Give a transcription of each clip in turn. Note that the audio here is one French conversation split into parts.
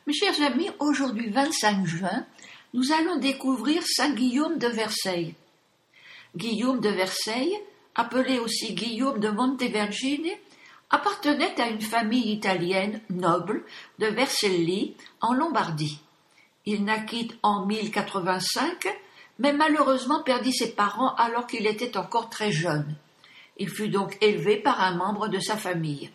Mes chers amis, aujourd'hui 25 juin, nous allons découvrir Saint Guillaume de Verceil. Guillaume de Verceil, appelé aussi Guillaume de Montevergine, appartenait à une famille italienne noble de Vercelli en Lombardie. Il naquit en 1085, mais malheureusement perdit ses parents alors qu'il était encore très jeune. Il fut donc élevé par un membre de sa famille.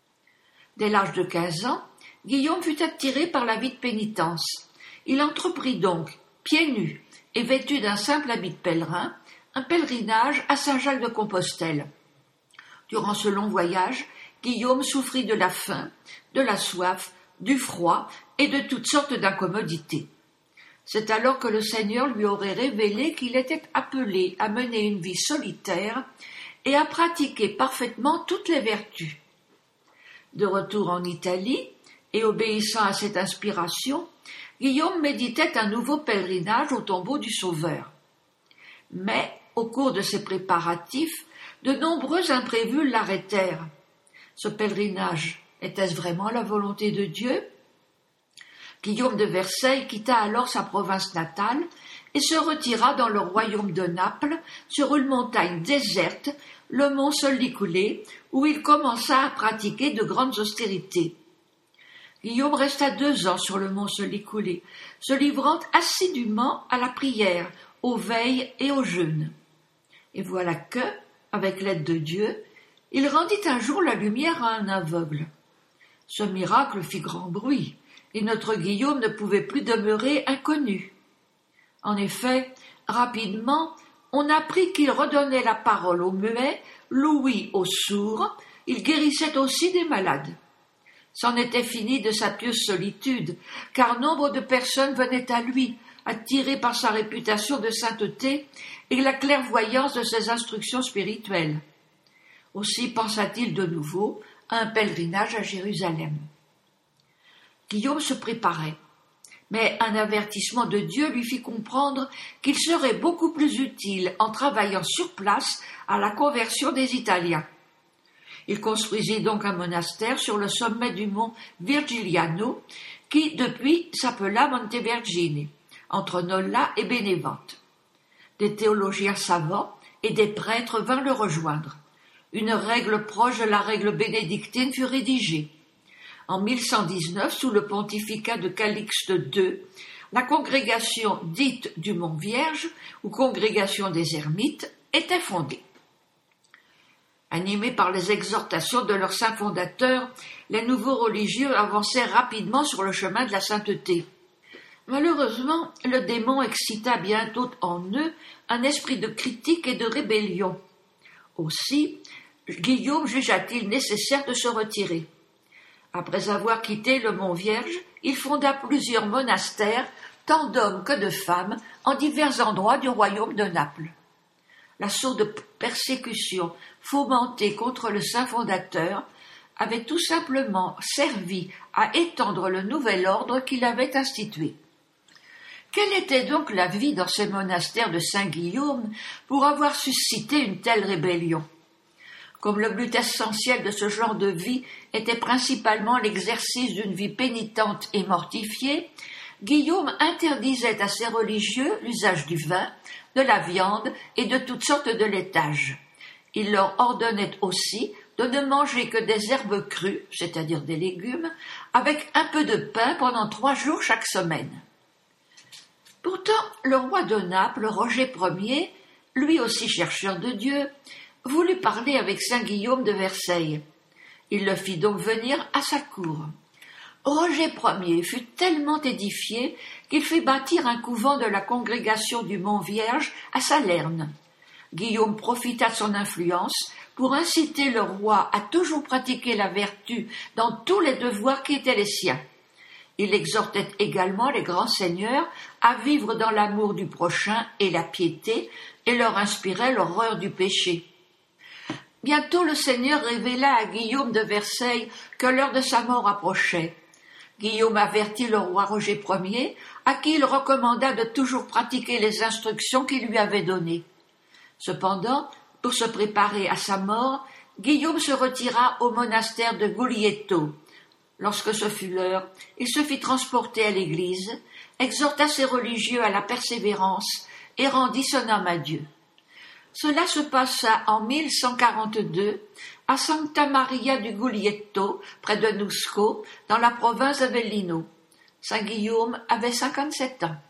Dès l'âge de 15 ans, Guillaume fut attiré par la vie de pénitence. Il entreprit donc, pieds nus et vêtu d'un simple habit de pèlerin, un pèlerinage à Saint-Jacques-de-Compostelle. Durant ce long voyage, Guillaume souffrit de la faim, de la soif, du froid et de toutes sortes d'incommodités. C'est alors que le Seigneur lui aurait révélé qu'il était appelé à mener une vie solitaire et à pratiquer parfaitement toutes les vertus. De retour en Italie, et obéissant à cette inspiration, Guillaume méditait un nouveau pèlerinage au tombeau du Sauveur. Mais, au cours de ces préparatifs, de nombreux imprévus l'arrêtèrent. Ce pèlerinage, était-ce vraiment la volonté de Dieu ? Guillaume de Verceil quitta alors sa province natale et se retira dans le royaume de Naples, sur une montagne déserte, le mont Sollicoulé, où il commença à pratiquer de grandes austérités. Guillaume resta 2 ans sur le mont Sollicoulé, se livrant assidûment à la prière, aux veilles et au jeûne. Et voilà que, avec l'aide de Dieu, il rendit un jour la lumière à un aveugle. Ce miracle fit grand bruit, et notre Guillaume ne pouvait plus demeurer inconnu. En effet, rapidement, on apprit qu'il redonnait la parole aux muets, l'ouïe aux sourds, il guérissait aussi des malades. C'en était fini de sa pieuse solitude, car nombre de personnes venaient à lui, attirées par sa réputation de sainteté et la clairvoyance de ses instructions spirituelles. Aussi pensa-t-il de nouveau à un pèlerinage à Jérusalem. Guillaume se préparait, mais un avertissement de Dieu lui fit comprendre qu'il serait beaucoup plus utile en travaillant sur place à la conversion des Italiens. Il construisit donc un monastère sur le sommet du mont Virgiliano, qui depuis s'appela Montevergine, entre Nola et Bénévente. Des théologiens savants et des prêtres vinrent le rejoindre. Une règle proche de la règle bénédictine fut rédigée. En 1119, sous le pontificat de Calixte II, la congrégation dite du Mont Vierge, ou congrégation des Ermites, était fondée. Animés par les exhortations de leur saint fondateur, les nouveaux religieux avancèrent rapidement sur le chemin de la sainteté. Malheureusement, le démon excita bientôt en eux un esprit de critique et de rébellion. Aussi, Guillaume jugea-t-il nécessaire de se retirer. Après avoir quitté le Mont Vierge, il fonda plusieurs monastères, tant d'hommes que de femmes, en divers endroits du royaume de Naples. L'assaut de persécution fomenté contre le saint fondateur avait tout simplement servi à étendre le nouvel ordre qu'il avait institué. Quelle était donc la vie dans ces monastères de Saint-Guillaume pour avoir suscité une telle rébellion ? Comme le but essentiel de ce genre de vie était principalement l'exercice d'une vie pénitente et mortifiée, Guillaume interdisait à ses religieux l'usage du vin, de la viande et de toutes sortes de laitages. Il leur ordonnait aussi de ne manger que des herbes crues, c'est-à-dire des légumes, avec un peu de pain pendant 3 jours chaque semaine. Pourtant, le roi de Naples, Roger Ier, lui aussi chercheur de Dieu, voulut parler avec saint Guillaume de Verceil. Il le fit donc venir à sa cour. Roger Ier fut tellement édifié qu'il fit bâtir un couvent de la congrégation du Mont Vierge à Salerne. Guillaume profita de son influence pour inciter le roi à toujours pratiquer la vertu dans tous les devoirs qui étaient les siens. Il exhortait également les grands seigneurs à vivre dans l'amour du prochain et la piété et leur inspirait l'horreur du péché. Bientôt le Seigneur révéla à Guillaume de Verceil que l'heure de sa mort approchait. Guillaume avertit le roi Roger Ier, à qui il recommanda de toujours pratiquer les instructions qu'il lui avait données. Cependant, pour se préparer à sa mort, Guillaume se retira au monastère de Guglietto, Lorsque ce fut l'heure, il se fit transporter à l'église, exhorta ses religieux à la persévérance et rendit son âme à Dieu. Cela se passa en 1142 à Santa Maria du Guglietto, près de Nusco, dans la province d'Avellino. Saint Guillaume avait 57 ans.